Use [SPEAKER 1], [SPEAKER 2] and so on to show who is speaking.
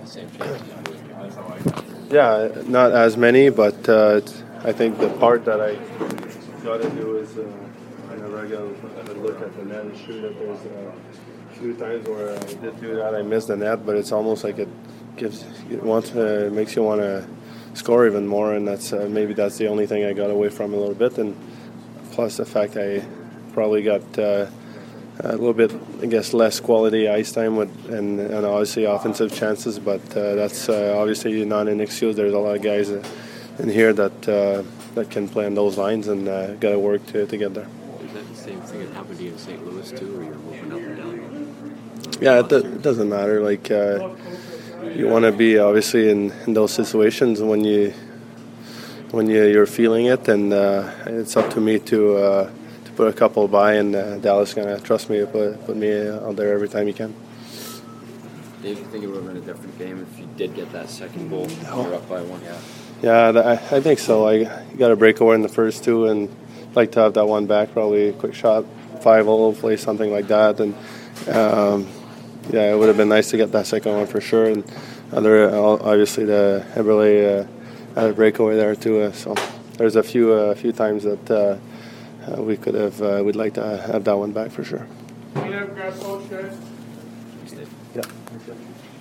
[SPEAKER 1] same chances.
[SPEAKER 2] Yeah, not as many, but I think the part that I got to do is whenever I go look at the net and shoot it, there's a few times where I did do that, I missed the net, but it's almost like it makes you want to score even more, and that's maybe that's the only thing I got away from a little bit, and plus the fact I probably got a little bit, I guess, less quality ice time and obviously offensive chances, but that's obviously not an excuse. There's a lot of guys in here that can play on those lines, and got to work to get there.
[SPEAKER 1] Is that the same thing that happened to you in St. Louis too, or you're moving up and down?
[SPEAKER 2] Yeah, it doesn't matter. Like you want to be obviously in those situations when you're feeling it, and it's up to me to put a couple by, and Dallas going to trust me to put me out there every time he can.
[SPEAKER 1] Dave, do you think it would have been a different game if you did get that second goal? You're up by one.
[SPEAKER 2] Yeah, I think so. I got a breakaway in the first two, and like to have that one back, probably a quick shot, 5-0, play something like that, and it would have been nice to get that second one for sure. And obviously the Eberle had a breakaway there too. So there's a few times that we'd like to have that one back for sure.
[SPEAKER 3] Yeah.